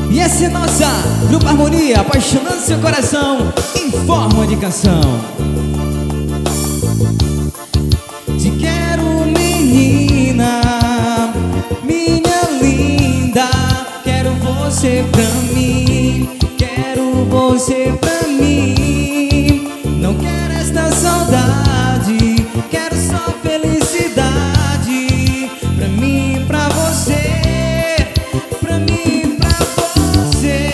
E essa é nossa Grupo Harmonia, apaixonando seu coração em forma de canção. Te quero, menina, minha linda. Quero você pra mim, quero você pra mim. Não quero esta saudade, quero só felicidade. Pra mim, pra você, pra mim, pra você.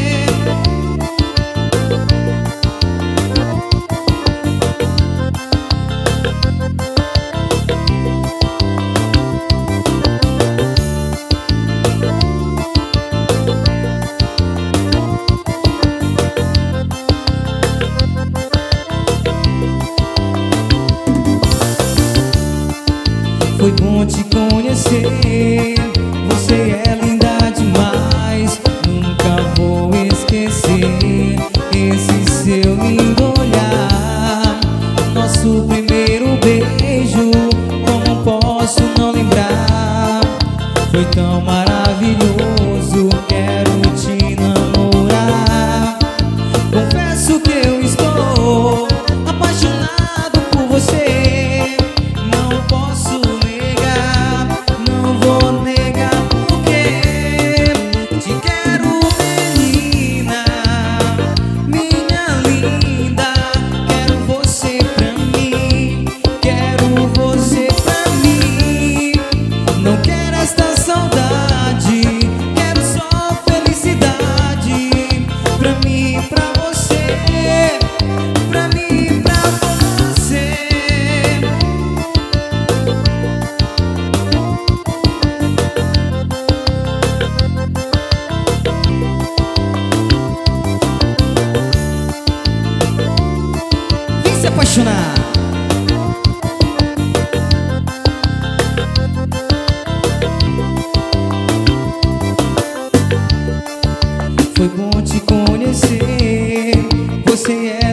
Foi bom te conhecer, você é linda demais. Nunca vou esquecer esse seu lindo olhar. Nosso primeiro beijo, como posso não lembrar? Foi tão maravilhoso, quero te namorar. Confesso que eu estou apaixonado por você. Não posso negar, não vou negar porque te quero, menina, minha linda. Quero você pra mim, quero você pra mim. Não quero esta saudade, quero só felicidade. Pra mim, pra você, pra mim, pra você. Vem se apaixonar. Foi bom te conhecer, você é